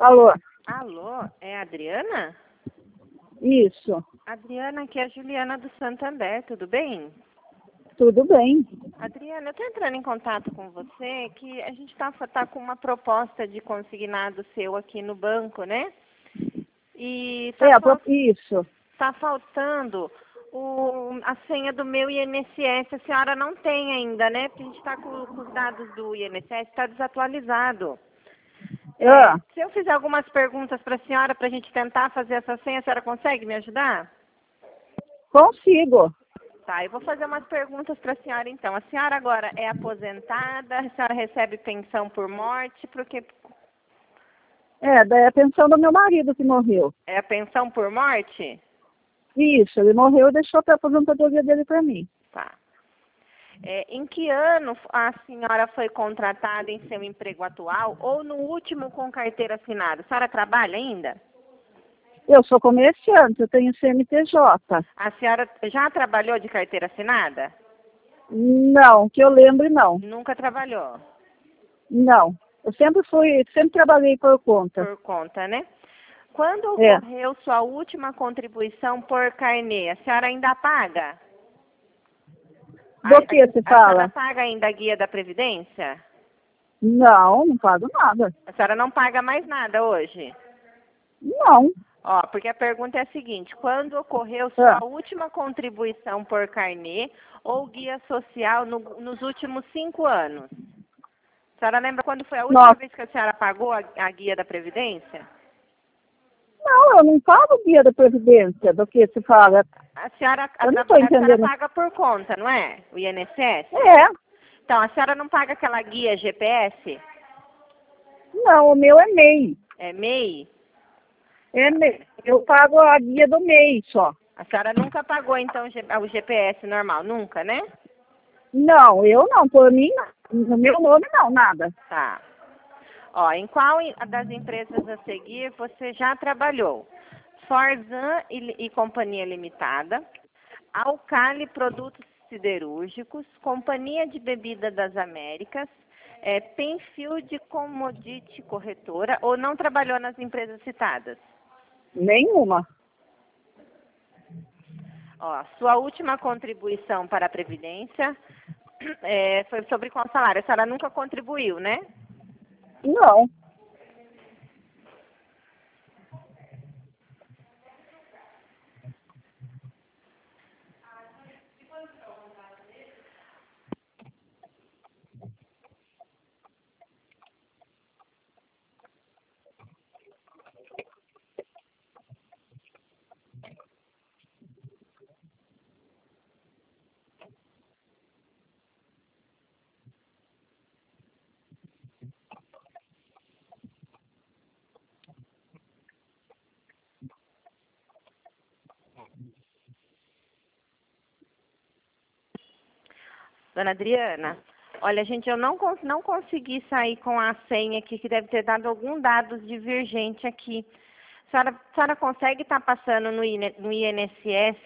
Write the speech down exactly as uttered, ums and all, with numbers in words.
Alô? Alô, é a Adriana? Isso, Adriana, aqui é a Juliana do Santander, tudo bem? tudo bem. Adriana, eu estou entrando em contato com você que a gente está tá com uma proposta de consignado seu aqui no banco, né? E É, está a pro- isso. tá faltando o, a senha do meu I N S S. A senhora não tem ainda, né? Porque a gente está com, com os dados do I N S S, está desatualizado. É, Ah, se eu fizer algumas perguntas para a senhora, para a gente tentar fazer essa senha, a senhora consegue me ajudar? consigo. Tá, eu vou fazer umas perguntas para a senhora então. A senhora agora é aposentada? A senhora recebe pensão por morte? Porque É, daí a pensão do meu marido que morreu. é a pensão por morte? Isso, ele morreu e deixou a aposentadoria dele para mim. Tá. É, em que ano a senhora foi contratada em seu emprego atual ou no último com carteira assinada? A senhora trabalha ainda? Eu sou comerciante, eu tenho C N P J. A senhora já trabalhou de carteira assinada? Não, que eu lembre, não. Nunca trabalhou. Não. Eu sempre fui, sempre trabalhei por conta. Por conta, né? Quando É. ocorreu sua última contribuição por carnê, a senhora ainda paga? Do A, que a, se a senhora fala? paga ainda a guia da Previdência? Não, não pago nada. A senhora não paga mais nada hoje? Não. Ó, porque a pergunta é a seguinte, quando ocorreu Ah, sua última contribuição por carnê ou guia social no- nos últimos cinco anos? A senhora lembra quando foi a última nossa. vez que a senhora pagou a, a guia da Previdência? Não, eu não pago guia da Previdência, do que se fala. A senhora, a, Eu não na estou verdade, a senhora entendendo. paga por conta, não é? O I N S S? É. Então, a senhora não paga aquela guia G P S? Não, o meu é M E I. É M E I? É M E I. Eu pago a guia do M E I só. A senhora nunca pagou, então, G- o G P S normal? Nunca, né? Não, eu não, por mim, não. No meu nome não, nada. Tá. Ó, em qual em- das empresas a seguir você já trabalhou? Forzan e, e Companhia Limitada, Alcali Produtos Siderúrgicos, Companhia de Bebida das Américas, é, Penfield Commodity Corretora, ou não trabalhou nas empresas citadas? Nenhuma. Ó, sua última contribuição para a Previdência é, foi sobre qual salário? A senhora nunca contribuiu, né? Não. Dona Adriana, olha, gente, eu não, cons- não consegui sair com a senha aqui, que deve ter dado algum dados divergente aqui. A senhora, a senhora consegue estar passando no I N no I N S S